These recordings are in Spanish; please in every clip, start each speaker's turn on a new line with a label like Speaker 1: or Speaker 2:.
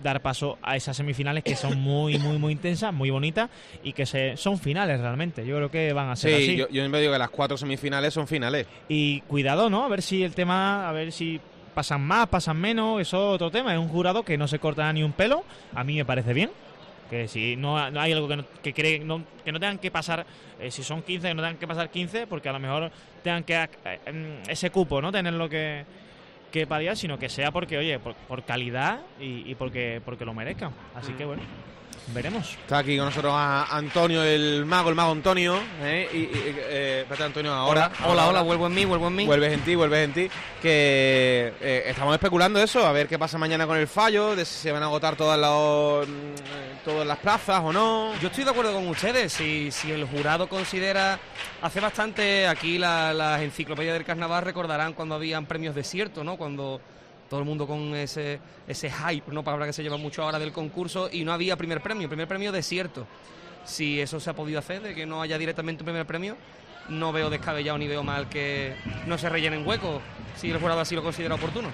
Speaker 1: dar paso a esas semifinales que son muy, muy, muy intensas, muy bonitas y que son finales realmente. Yo creo que van a ser así.
Speaker 2: Yo me digo que las 4 semifinales son finales.
Speaker 1: Y cuidado, ¿no? A ver si pasan más, pasan menos, eso es otro tema. Es un jurado que no se corta ni un pelo. A mí me parece bien. Que si no hay algo que no tengan que pasar, si son 15, que no tengan que pasar 15, porque a lo mejor tengan que ese cupo, ¿no? Tenerlo que paliar, sino que sea porque, oye, por calidad y porque lo merezcan. Así que bueno, veremos.
Speaker 2: Está aquí con nosotros Antonio, el mago Antonio. Espérate, Antonio, ahora.
Speaker 3: Hola, vuelvo en mí.
Speaker 2: Vuelves en ti. Que estamos especulando eso, a ver qué pasa mañana con el fallo, de si se van a agotar todas las plazas o no.
Speaker 3: Yo estoy de acuerdo con ustedes. Si el jurado considera... Hace bastante, aquí las enciclopedias del carnaval recordarán cuando habían premios desiertos, ¿no? Cuando todo el mundo con ese hype, ¿no? Palabra que se lleva mucho ahora del concurso, y no había primer premio desierto. Si eso se ha podido hacer, de que no haya directamente un primer premio, no veo descabellado ni veo mal que no se rellenen huecos, si el jurado así lo considera oportuno.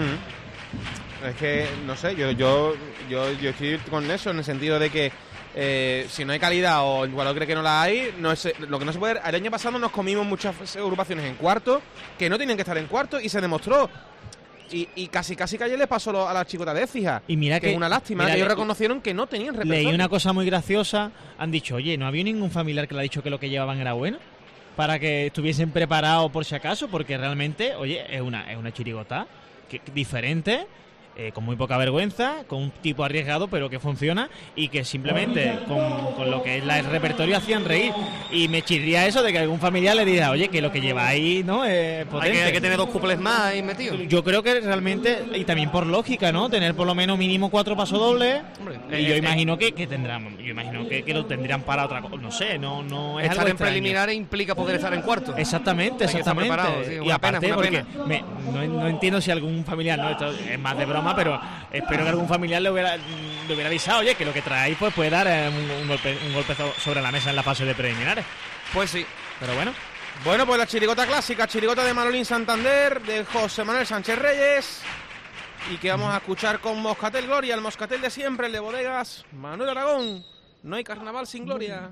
Speaker 2: Es que, no sé, yo estoy con eso, en el sentido de que si no hay calidad o el jugador cree que no la hay, lo que no se puede... El año pasado nos comimos muchas agrupaciones en cuarto que no tenían que estar en cuarto y se demostró. Y casi que ayer les pasó a las chicotas de Écija. Y mira que es una lástima, que ellos reconocieron que no tenían repertorio.
Speaker 1: Leí una cosa muy graciosa, han dicho, oye, ¿no había ningún familiar que le ha dicho que lo que llevaban era bueno? Para que estuviesen preparados por si acaso, porque realmente, oye, es una chirigota diferente, con muy poca vergüenza, con un tipo arriesgado, pero que funciona y que simplemente con lo que es el repertorio hacían reír. Y me chirría eso de que algún familiar le diga, oye, que lo que lleva ahí, ¿no? Es potente.
Speaker 3: Hay que tener 2 cuples más ahí metidos.
Speaker 1: Yo creo que realmente, y también por lógica, ¿no? Tener por lo menos mínimo 4 pasodobles. Y yo imagino que tendrán, que lo tendrían para otra cosa. No sé, no es
Speaker 3: estar
Speaker 1: algo
Speaker 3: en preliminares implica poder estar en cuarto.
Speaker 1: Exactamente.
Speaker 3: Sí,
Speaker 1: y aparte, porque no entiendo si algún familiar, no, esto es más de broma, pero espero que algún familiar le hubiera avisado, oye, que lo que traéis pues puede dar un golpe sobre la mesa en la fase de preliminares.
Speaker 3: Pues sí,
Speaker 1: pero bueno.
Speaker 2: Bueno, pues la chirigota clásica, chirigota de Manolín Santander, de José Manuel Sánchez Reyes, y que vamos a escuchar con Moscatel Gloria, el Moscatel de siempre, el de Bodegas Manuel Aragón. No hay carnaval sin gloria.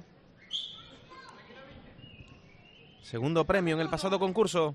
Speaker 2: Segundo premio en el pasado concurso.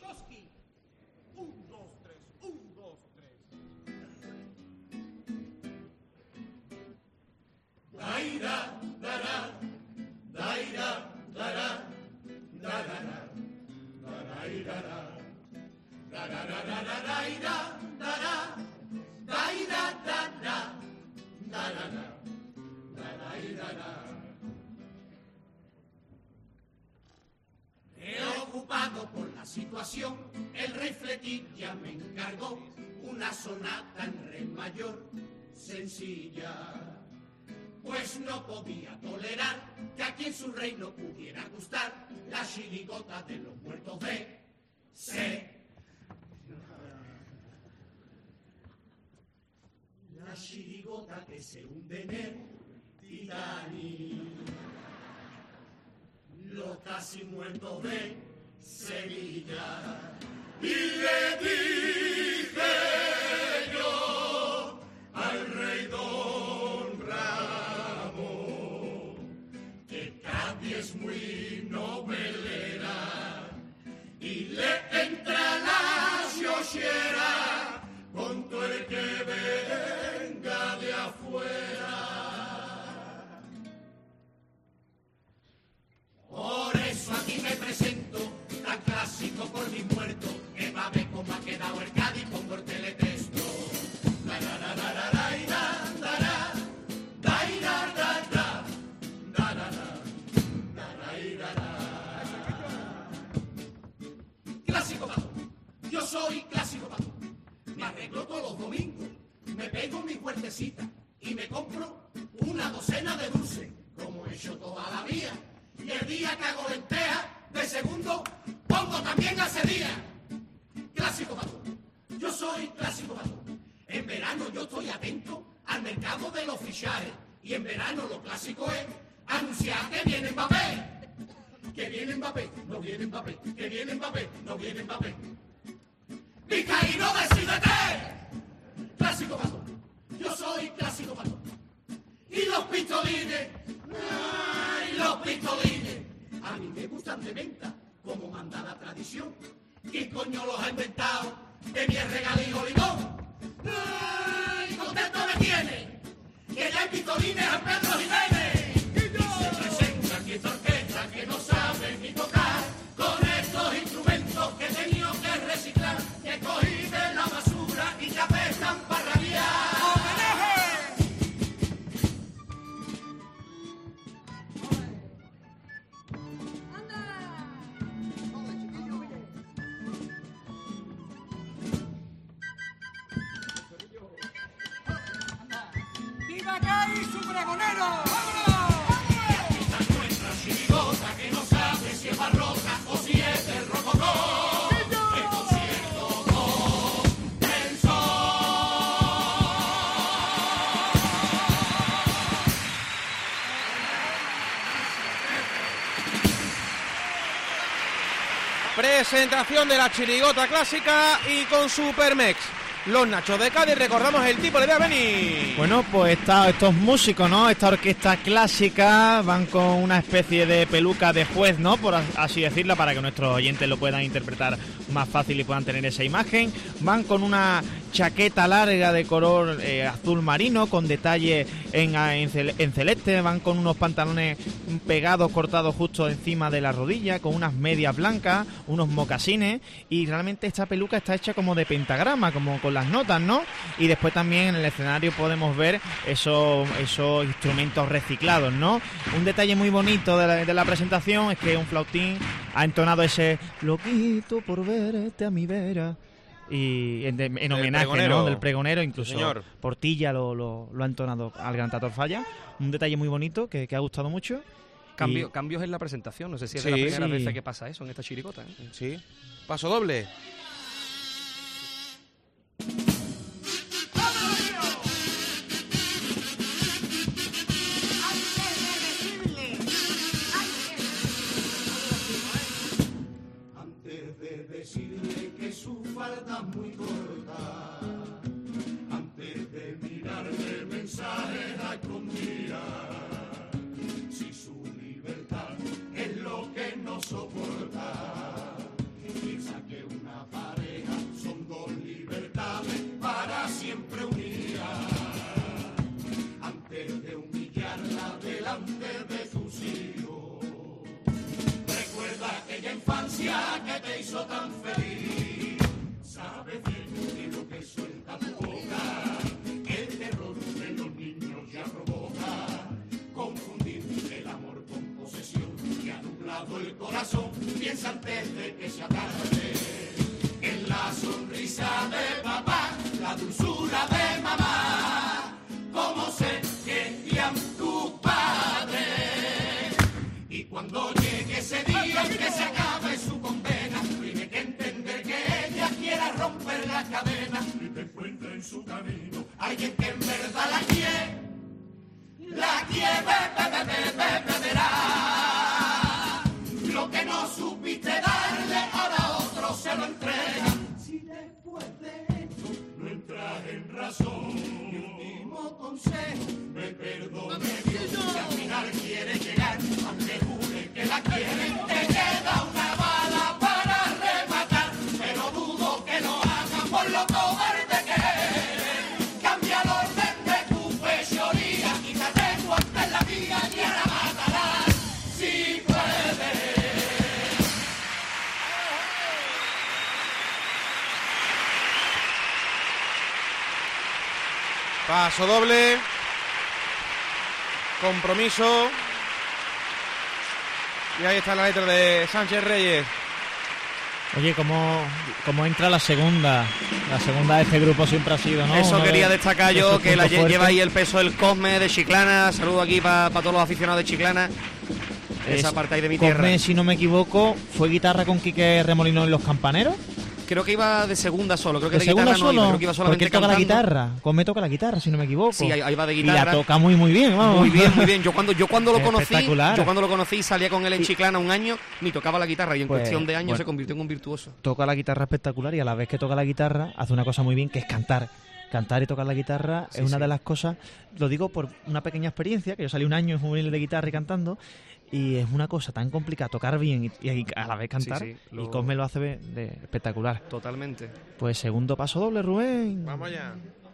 Speaker 4: Preocupado por la situación, el rey Fletín ya me encargó una sonata en re mayor sencilla, pues no podía tolerar que aquí en su reino pudiera gustar la chirigota de los muertos de la chirigota que se hunde en el Titanic, los casi muertos de Sevilla. Y le dije yo al rey Don Ramón que Cádiz es muy novelera y le entra la xociera con todo el que venga de afuera. Por eso aquí me presento, tan clásico por mi muerto, que va a ver cómo ha quedado el Cádiz, pongo el teletexto. Clásico pato, yo soy clásico pato, me arreglo todos los domingos, me pego mi huertecita y me compro una docena de dulces, como he hecho toda la vida. Y el día que hago lentejas, de segundo, pongo también a día. Clásico pato, yo soy clásico pato. En verano yo estoy atento al mercado de los fichajes. Y en verano lo clásico es anunciar que viene Mbappé. Que viene Mbappé, no viene Mbappé. Que viene Mbappé, no viene Mbappé. Vizcaíno, decídete. Clásico pato, yo soy pistolines, ay, los pistolines. A mí me gustan de venta, como manda la tradición. ¿Quién coño los ha inventado? De mi regalío limón. Ay, contento me tiene, que ya hay pistolines a Pedro Jiménez. Se presenta aquí esta orquesta que no sabe ni tocar, con estos instrumentos que he tenido que reciclar, que cogí de la basura y que apestan para rabiar.
Speaker 5: ¡Viva Cádiz, su pregonero!
Speaker 4: Esta es nuestra chirigota que no sabe si es barroca o si es del rococó. El concierto con el sol.
Speaker 2: Presentación de la chirigota clásica y con Supermex. Los Nachos de Cádiz, recordamos el tipo de idea, Beni.
Speaker 1: Bueno, pues estos músicos, ¿no? Esta orquesta clásica van con una especie de peluca de juez, ¿no? Por así decirla, para que nuestros oyentes lo puedan interpretar más fácil y puedan tener esa imagen. Van con una chaqueta larga de color azul marino, con detalle en celeste. Van con unos pantalones pegados, cortados justo encima de la rodilla, con unas medias blancas, unos mocasines. Y realmente esta peluca está hecha como de pentagrama, como con las notas, ¿no? Y después también en el escenario podemos ver esos instrumentos reciclados, ¿no? Un detalle muy bonito de la presentación es que un flautín ha entonado ese loquito por verte a mi vera. Y en homenaje,
Speaker 2: pregonero,
Speaker 1: ¿no? Del pregonero, incluso
Speaker 2: señor.
Speaker 1: Portilla lo ha entonado al gran Tator Falla. Un detalle muy bonito que ha gustado mucho.
Speaker 3: Cambios en la presentación, no sé si es de la
Speaker 2: Sí.
Speaker 3: primera
Speaker 1: Sí.
Speaker 3: vez que pasa eso en esta chirigota, ¿eh?
Speaker 2: Sí. Paso doble.
Speaker 4: Antes de decirle que su falda es muy corta, antes de mirarle mensajes a escondidas, si su libertad es lo que no soporta, piensa que una pareja son dos libertades para siempre unidas. Antes de humillarla delante de tus hijos, recuerda aquella infancia que te hizo tan feliz. Sabes bien que lo que suelta tu boca, el terror de los niños ya provoca. Confundir el amor con posesión que ha nublado el corazón. Piensa antes de que sea tarde en la sonrisa de papá, la dulzura de mamá, cómo se querían tus padres. Y cuando llegue ese día en que se acabe su condena, tiene que entender que ella quiera romper las cadenas y te encuentra en su camino alguien que en verdad la quiere verá. Lo que no supiste darle, ahora otro se lo entrega. Si después de esto no entras en razón, mi último consejo, me perdone Dios, si al final quiere llegar, aunque jure que la quiere, te queda una bala para rematar, pero dudo que lo haga por lo cobarde que eres. Cambia el orden de tu fechoría, quítate tu ante la vía y ahora matarás si puedes.
Speaker 2: Paso doble. Compromiso. Y ahí está la letra de Sánchez Reyes.
Speaker 1: Oye, ¿cómo entra la segunda? La segunda de este grupo siempre ha sido, ¿no?
Speaker 3: Eso
Speaker 1: Uno
Speaker 3: quería
Speaker 1: de
Speaker 3: destacar yo,
Speaker 1: esos
Speaker 3: que la
Speaker 1: puntos
Speaker 3: lleva
Speaker 1: fuertes.
Speaker 3: ahí el peso del Cosme de Chiclana. Saludo aquí para todos los aficionados de Chiclana. Esa parte ahí de mi tierra.
Speaker 1: Cosme, si no me equivoco, fue guitarra con Quique Remolino en Los Campaneros.
Speaker 3: Creo que iba de segunda solo, creo que
Speaker 1: ¿De
Speaker 3: de
Speaker 1: segunda
Speaker 3: guitarra no iba,
Speaker 1: solo?
Speaker 3: creo que iba
Speaker 1: Porque
Speaker 3: solamente
Speaker 1: él toca la
Speaker 3: cantando.
Speaker 1: guitarra. Cosme toca la guitarra, si no me equivoco.
Speaker 3: Sí, ahí va de
Speaker 1: Y
Speaker 3: guitarra.
Speaker 1: la toca muy bien, vamos.
Speaker 3: Muy bien, muy bien. Yo cuando lo conocí,
Speaker 1: Espectacular.
Speaker 3: salía con él en Chiclana un año, ni tocaba la guitarra y en
Speaker 1: Pues,
Speaker 3: cuestión de años
Speaker 1: bueno.
Speaker 3: se convirtió en un virtuoso.
Speaker 1: Toca la guitarra espectacular y a la vez que toca la guitarra hace una cosa muy bien, que es cantar. cantar y tocar la guitarra es una de las cosas, lo digo por una pequeña experiencia, que yo salí un año en juvenil de guitarra y cantando, y es una cosa tan complicada tocar bien y a la vez cantar, y Cosme lo hace de espectacular.
Speaker 3: Totalmente.
Speaker 1: Pues segundo paso doble, Rubén.
Speaker 2: Vamos allá.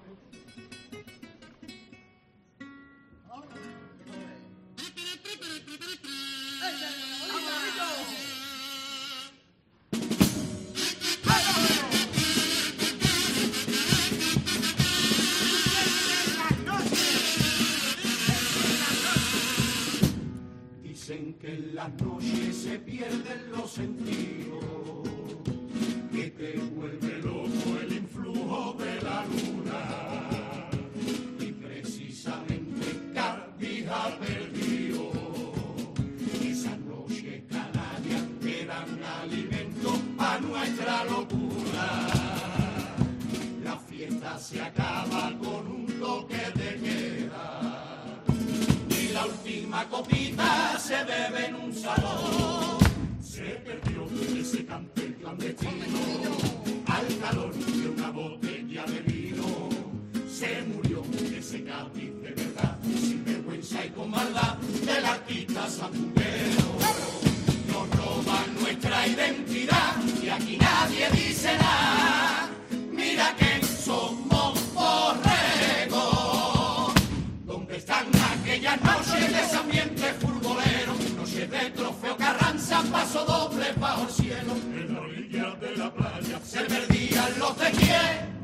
Speaker 4: Dicen que en las noches se pierden los sentidos, que te vuelve loco el influjo de la luna, y precisamente Cádiz ha perdido esas noches canarias que dan alimento a nuestra locura. La fiesta se acaba con un toque de queda, la última copita se bebe en un salón. Se perdió ese cantel clandestino al calor de una botella de vino. Se murió ese Cádiz de verdad, sin vergüenza y con maldad del artista sandunguero. Nos roban nuestra identidad y aquí nadie dice nada. Mira que somos borregos. ¿Dónde están aquellas noches de ese ambiente futbolero? Noches de Trofeo Carranza, paso doble bajo el cielo. En la orilla de la playa se perdían los de quién,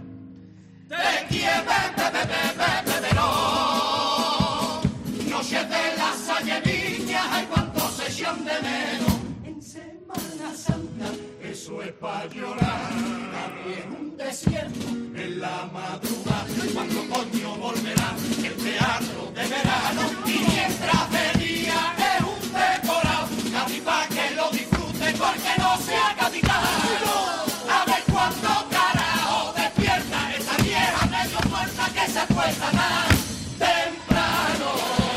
Speaker 4: no. Noches de la Salle Viña, hay cuánto se echan de menos. En Semana Santa, eso es pa' llorar. Nadie es un desierto en la madrugada. Cuando coño volverá el teatro de verano, y mientras de día es un decorado, Cádiz pa' que lo disfrute porque no sea gaditano. A ver cuándo carajo despierta esa vieja medio muerta que se acuesta más temprano.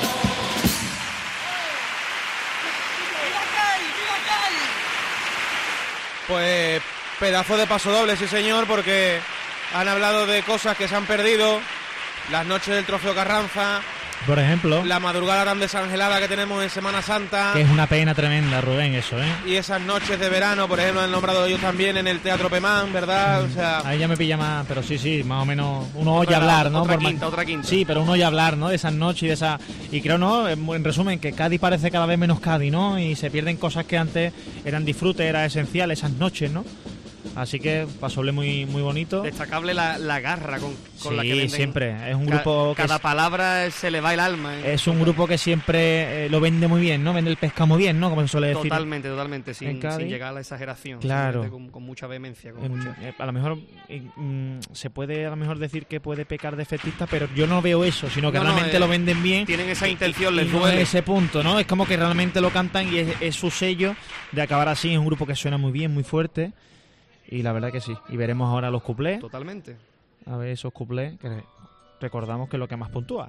Speaker 2: Pues pedazo de paso doble, sí señor, porque han hablado de cosas que se han perdido. Las noches del Trofeo Carranza,
Speaker 1: Por ejemplo,
Speaker 2: la madrugada tan desangelada que tenemos en Semana Santa,
Speaker 1: que es una pena tremenda, Rubén, eso, ¿eh?
Speaker 2: y esas noches de verano, por ejemplo, han nombrado ellos también en el Teatro Pemán, ¿verdad? O sea,
Speaker 1: Ahí ya me pilla más, pero sí, más o menos uno oye
Speaker 3: Otra-
Speaker 1: hablar, ¿no?
Speaker 3: otra
Speaker 1: Por
Speaker 3: quinta, otra quinta.
Speaker 1: Sí, pero uno oye hablar, ¿no? De esas noches y de esa... Y creo, ¿no? En resumen, que Cádiz parece cada vez menos Cádiz, ¿no? Y se pierden cosas que antes eran disfrute, era esencial, esas noches, ¿no? Así que pasoble muy bonito.
Speaker 3: Destacable la garra con la que
Speaker 1: Sí,
Speaker 3: venden.
Speaker 1: siempre. Es un grupo que
Speaker 3: Cada palabra se le va el alma.
Speaker 1: es un grupo que siempre lo vende muy bien, ¿no? Vende el pescado muy bien, ¿no? Como se suele decir.
Speaker 3: Totalmente,
Speaker 1: en
Speaker 3: sin
Speaker 1: Cádiz.
Speaker 3: llegar a la exageración.
Speaker 1: Claro.
Speaker 3: Simplemente con mucha vehemencia. Con
Speaker 1: En-
Speaker 3: mucha...
Speaker 1: a lo mejor se puede a lo mejor decir que puede pecar de efectista, pero yo no veo eso, sino que
Speaker 3: No,
Speaker 1: realmente lo venden bien.
Speaker 3: Tienen esa intención,
Speaker 1: y
Speaker 3: les
Speaker 1: no
Speaker 3: duele.
Speaker 1: es ese punto, ¿no? Es como que realmente lo cantan y es su sello de acabar así. Es un grupo que suena muy bien, muy fuerte. Y la verdad que sí. Y veremos ahora los cuplés.
Speaker 3: Totalmente.
Speaker 1: A ver esos cuplés, que recordamos que es lo que más puntúa.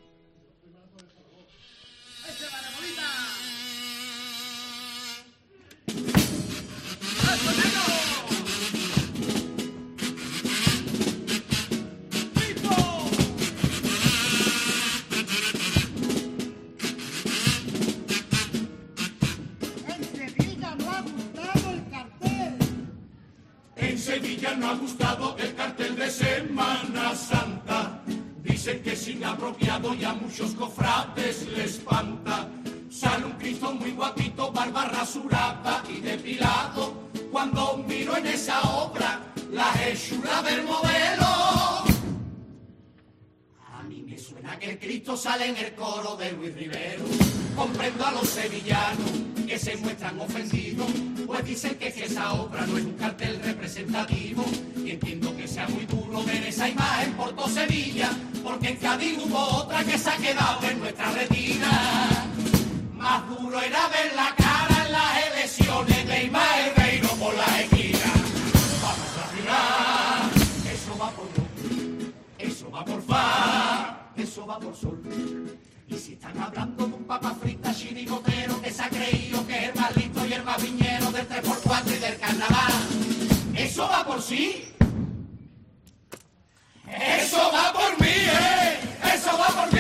Speaker 4: En Sevilla no ha gustado el cartel de Semana Santa. Dicen que es inapropiado y a muchos cofrades les espanta. Sale un Cristo muy guapito, barba rasurada y depilado. Cuando miro en esa obra la hechura del modelo, a mí me suena que el Cristo sale en el coro de Luis Rivero. Comprendo a los sevillanos que se muestran ofendidos, pues dicen que esa obra no es un cartel representativo. Y entiendo que sea muy duro ver esa imagen por todo Sevilla, porque en Cádiz hubo otra que se ha quedado en nuestra retina. Más duro era ver la cara en las elecciones de Ismael Beiro por la esquina. Vamos a girar, eso va por do, eso va por fa, eso va por sol. Y si están hablando de un papa frita chirigotero que se ha creído que es el más listo y el más viñero del 3x4 y del carnaval, eso va por sí. Eso va por mí, eso va por mí.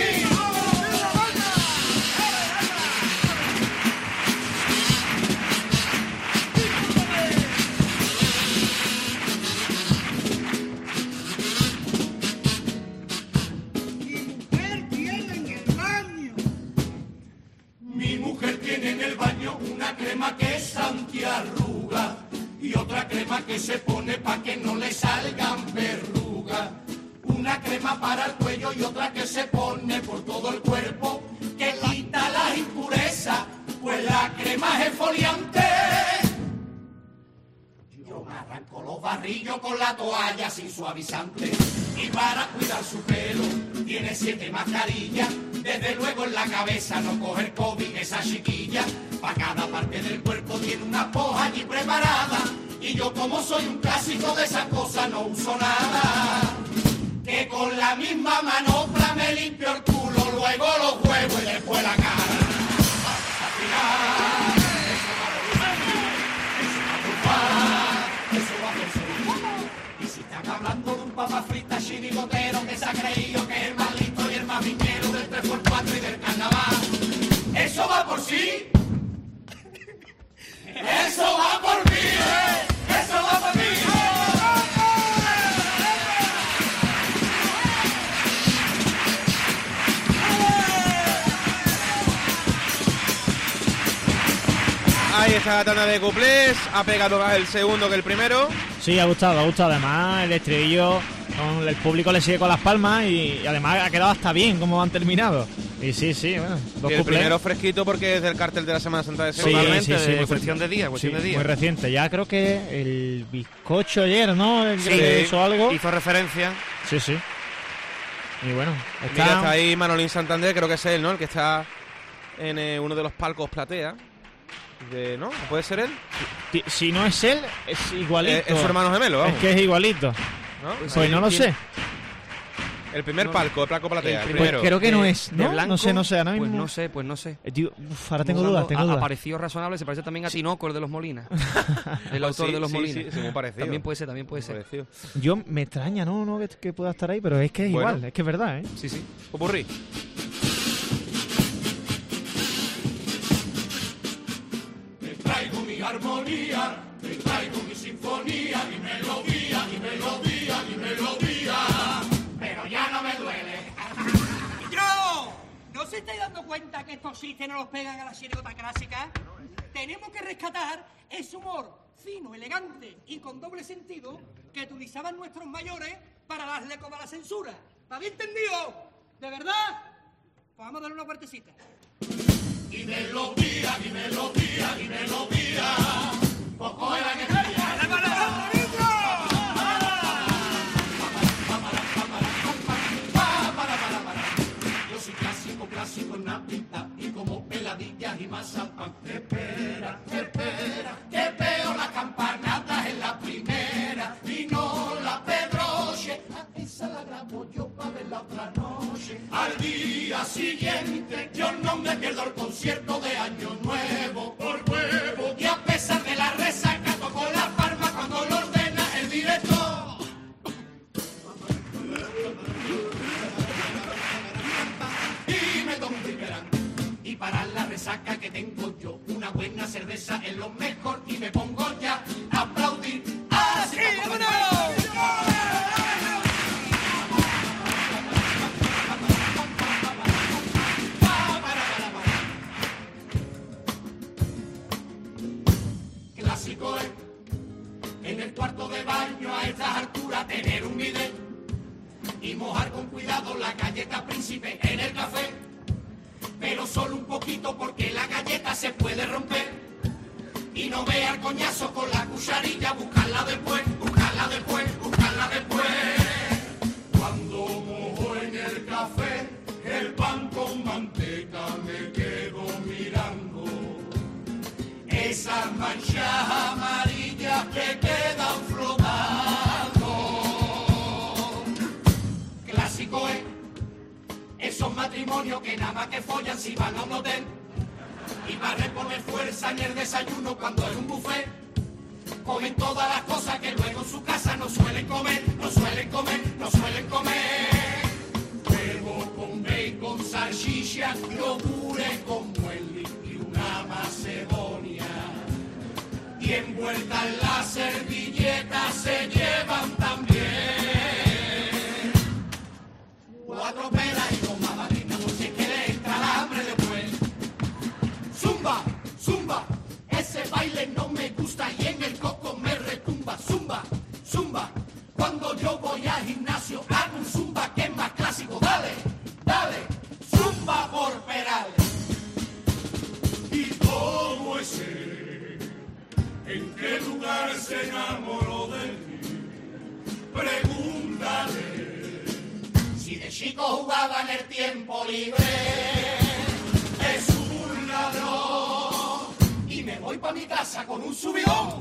Speaker 4: Mi mujer tiene en el baño una crema que es antiarruga y otra crema que se pone pa' que no le salgan verrugas. Una crema para el cuello y otra que se pone por todo el cuerpo que quita las impurezas, pues la crema es exfoliante. Yo me arranco los barrillos con la toalla sin suavizante y para cuidar su pelo tiene 7 mascarillas. Desde luego en la cabeza no coge el COVID esa chiquilla. Pa' cada parte del cuerpo tiene una poja allí preparada. Y yo como soy un clásico de esas cosas no uso nada. Que con la misma manopla me limpio el culo, luego los huevos y después la cara. Al final, eso va por ser. Y si están hablando de un papa frita chirigotero que se ha creído que es el más listo y el más viñero del 3x4 y del carnaval, eso va por sí. Eso va por mí, eso va por mí.
Speaker 2: Ahí está la tanda de cuplés, ha pegado más el segundo que el primero.
Speaker 1: Sí, ha gustado. Además, el estribillo, con el público le sigue con las palmas y además ha quedado hasta bien como han terminado. Y sí, bueno, dos
Speaker 2: Y el
Speaker 1: cuplés.
Speaker 2: primero fresquito porque es del cartel de la Semana Santa de
Speaker 1: Sí,
Speaker 2: Sevilla.
Speaker 3: Totalmente,
Speaker 1: sí, muy
Speaker 3: cuestión de día, cuestión de día.
Speaker 1: Muy reciente. Ya creo que el bizcocho ayer, ¿no? El
Speaker 2: Sí.
Speaker 1: que hizo algo.
Speaker 3: Hizo referencia.
Speaker 1: Sí. Y bueno,
Speaker 2: Mira, está ahí Manolín Santander, creo que es él, ¿no? El que está en uno de los palcos platea. ¿No? ¿Puede ser él?
Speaker 1: Si no es él, es igualito.
Speaker 2: Es su hermano gemelo, vamos.
Speaker 1: Es que es igualito.
Speaker 2: ¿No?
Speaker 1: Pues no lo sé.
Speaker 2: El primer palco, el palco platea, el
Speaker 3: Pues
Speaker 2: primero.
Speaker 1: creo que no es,
Speaker 3: de
Speaker 1: ¿no?
Speaker 3: blanco,
Speaker 1: no sé, ahora mismo.
Speaker 3: Pues no sé.
Speaker 1: Tío, ahora tengo dudas.
Speaker 3: Apareció razonable, se parece también a Tinoco, el de los Molinas. El autor de los Molinas.
Speaker 2: Sí, muy parecido.
Speaker 3: También puede ser.
Speaker 2: Parecido.
Speaker 1: Yo me extraña, ¿no? Que pueda estar ahí, pero es que es
Speaker 2: Bueno.
Speaker 1: igual, es que es verdad, ¿eh?
Speaker 3: Sí.
Speaker 2: Popurrí.
Speaker 4: Te traigo mi armonía, te traigo mi sinfonía, mi melodía, mi melodía, mi melodía. Pero ya no me duele.
Speaker 5: ¿No se estáis dando cuenta que estos chistes no los pegan a la chirigota clásica? Tenemos que rescatar ese humor fino, elegante y con doble sentido que utilizaban nuestros mayores para darle como a la censura. ¿Está bien entendido? ¿De verdad? Pues vamos a darle una vueltecita.
Speaker 4: Y melodía, y melodía, y melodía. Poco era que yo soy clásico en la pinta y como peladillas y mazapán. Espera, que veo las campanadas en la primera y no la pedroche. A esa la grabo yo para verla otra noche. Al día siguiente yo no me pierdo el concierto de Año Nuevo por huevo. Y a pesar de la resaca toco la palma cuando lo ordena el director. Y me tomo un biberán. Y para la resaca que tengo yo, una buena cerveza es lo mejor. Y me pongo ya a aplaudir. ¡Ahora sí! Clásico es en el cuarto de baño a estas alturas tener un bidet y mojar con cuidado la galleta príncipe en el café, pero solo un poquito porque la galleta se puede romper y no vea el coñazo con la cucharilla, buscarla después, buscarla después, buscarla después. Cuando mojo en el café el pan con manteca me quedo mirando esas manchas amarillas que quedan flotando. Clásico es esos matrimonios que nada más que follan si van a un hotel y para reponer fuerza en el desayuno cuando hay un buffet comen todas las cosas que luego en su casa no suelen comer, no suelen comer, no suelen comer. Huevo con bacon, salchicha, yogures con muesli y una macedonia. Y envuelta en la servilleta se llevan también 4 peras y con magdalena, por si es que le entra el hambre después. Zumba, zumba, ese baile no me gusta y en el coco me retumba. Zumba, zumba, cuando yo voy al gimnasio hago un zumba que es más clásico. Dale, dale, zumba por Perales. ¿Y cómo es él? ¿En qué lugar se enamoró de mí? Pregúntale. Si de chico jugaba en el tiempo libre, es un ladrón. Y me voy pa' mi casa con un subidón.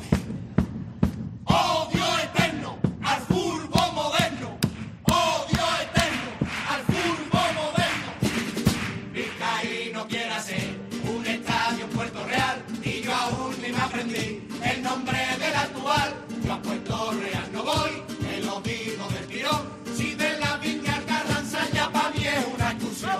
Speaker 4: Odio eterno al fútbol moderno. Odio eterno al fútbol moderno. Vizcaíno quiere hacer un estadio en Puerto Real y yo aún ni me aprendí el nombre del actual. Yo a Puerto Real no voy, te lo digo del tirón. Si de la Viña al Carranza ya pa' mí es una excursión.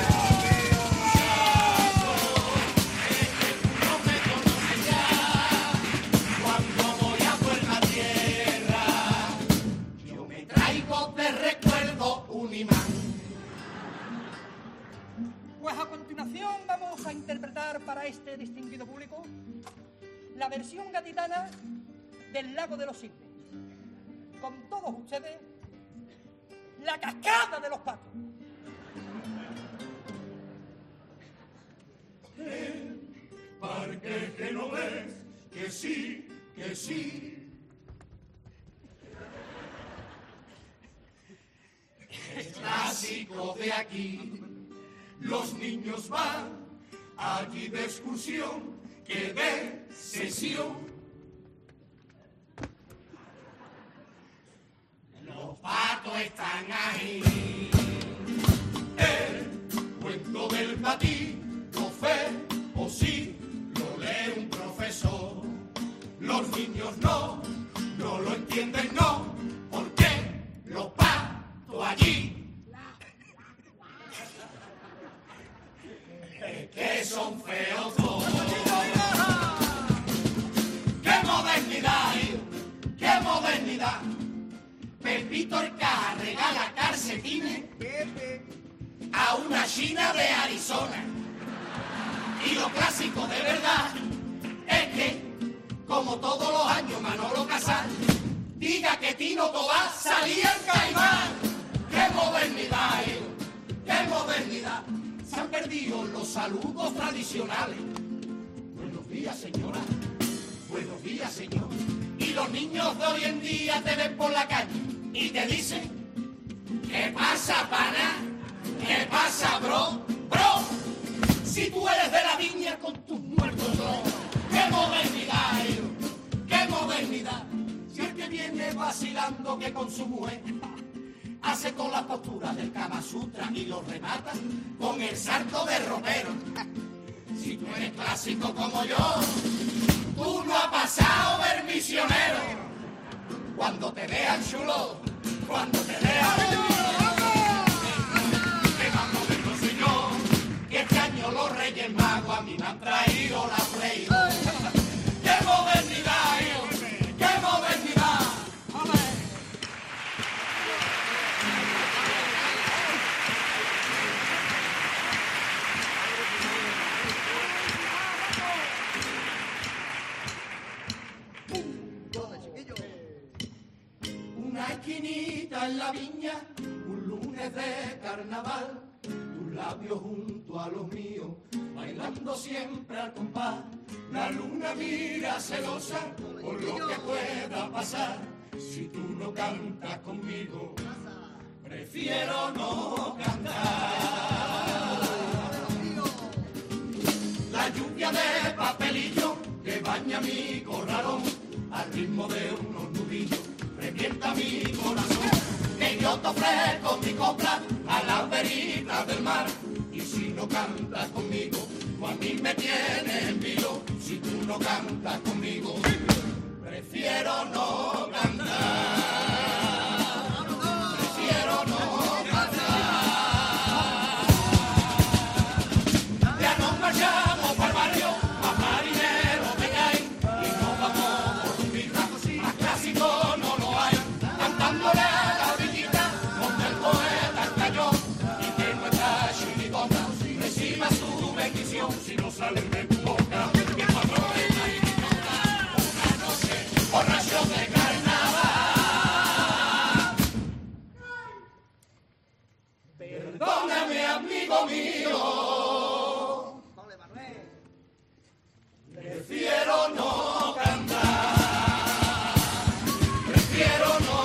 Speaker 5: Pues a continuación vamos a interpretar para este distinguido público la versión gaditana del Lago de los Cisnes. Con todos ustedes, la Cascada de los Patos.
Speaker 4: Parque que no ves, que sí, que sí. Es clásico de aquí. Los niños van allí de excursión, que de sesión. Los patos están ahí. El cuento del patito fe o sí lo lee un profesor. Los niños no lo entienden, no, porque los patos allí que son feos todos. ¡Qué modernidad, hijo! ¡Qué modernidad! Pepito el Caja regala calcetines a una china de Arizona. Y lo clásico de verdad es que, como todos los años, Manolo Casal diga que Tino Tobá salía en Caimán. ¡Qué modernidad, hijo! ¡Qué modernidad! Se han perdido los saludos tradicionales. Buenos días, señora. Buenos días, señor. Y los niños de hoy en día te ven por la calle y te dicen: ¿qué pasa, pana? ¿Qué pasa, bro? Bro, si tú eres de la Viña con tus muertos, bro. ¡Qué modernidad, hijo! ¡Qué modernidad! Si el que viene vacilando que con su mujer hace todas las posturas del Kama Sutra y lo remata con el salto de ropero. Si tú eres clásico como yo, tú no has pasado ver misionero. Cuando te vean chulo, cuando te vean que vamos de no soy yo, que este año los Reyes Magos a mí me han traído la Play. ¡Qué modernidad, hijo! ¡Qué modernidad! Una esquinita en la Viña, un lunes de carnaval, tus labios junto a los míos, bailando siempre al compás. La luna mira celosa por lo que pueda pasar. Si tú no cantas conmigo, prefiero no cantar. La lluvia de papelillo que baña mi corralón al ritmo de unos nudillos revienta mi corazón. Que yo te ofrezco mi copla a la verita del mar. Y si no cantas conmigo, tú a mí me tienes en vilo. Si tú no cantas conmigo, Prefiero no cantar. Prefiero no cantar. Ya nos marchamos para el barrio, más marineros que hay, y nos vamos por un birra, más clásico no lo hay. Cantándole a la orillita, donde el poeta estalló, y que nuestra chirigota reciba su bendición si no salen de tu boca. Que cuando es la idiota, una noche borracho de carnaval. Perdóname, amigo mío. Prefiero no cantar. Prefiero no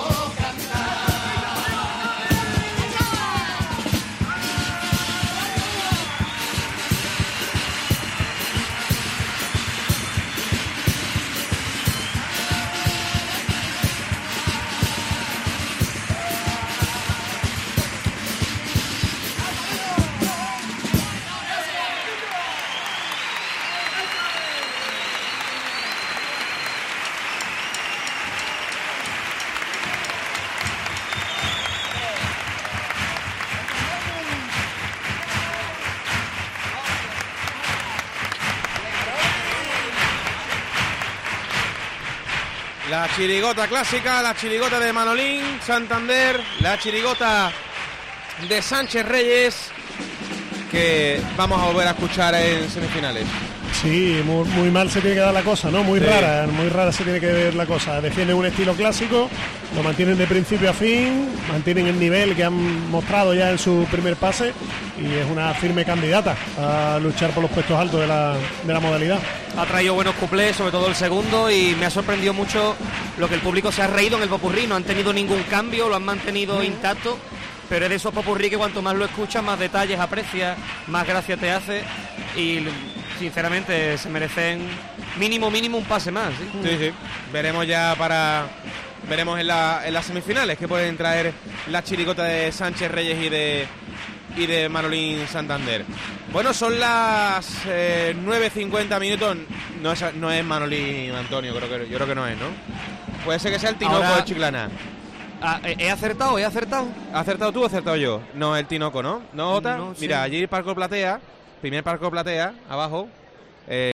Speaker 2: La chirigota clásica, la chirigota de Manolín Santander, la chirigota de Sánchez Reyes, que vamos a volver a escuchar en semifinales.
Speaker 6: Sí, muy mal se tiene que dar la cosa, ¿no? Muy
Speaker 2: Sí.
Speaker 6: rara se tiene que ver la cosa. Defienden un estilo clásico, lo mantienen de principio a fin, mantienen el nivel que han mostrado ya en su primer pase y es una firme candidata a luchar por los puestos altos de la modalidad.
Speaker 3: Ha traído buenos cuplés, sobre todo el segundo, y me ha sorprendido mucho lo que el público se ha reído en el popurrí. No han tenido ningún cambio, lo han mantenido intacto, pero es de esos popurrí que cuanto más lo escuchas, más detalles aprecias, más gracia te hace, y sinceramente se merecen mínimo un pase más. ¿Sí?
Speaker 2: Sí. Veremos en las semifinales que pueden traer la chirigota de Sánchez Reyes y de Manolín Santander. Bueno, son las 9:50 minutos. No es Manolín Antonio, yo creo que no es, ¿no? Puede ser que sea el Tinoco
Speaker 3: Ahora-
Speaker 2: de Chiclana.
Speaker 3: ¿He acertado? ¿Has acertado?
Speaker 2: ¿Has acertado tú o he acertado yo? No, el Tinoco, ¿no? ¿No, Jota?
Speaker 3: No sé.
Speaker 2: Mira, allí Parco Platea, primer Parco Platea, abajo.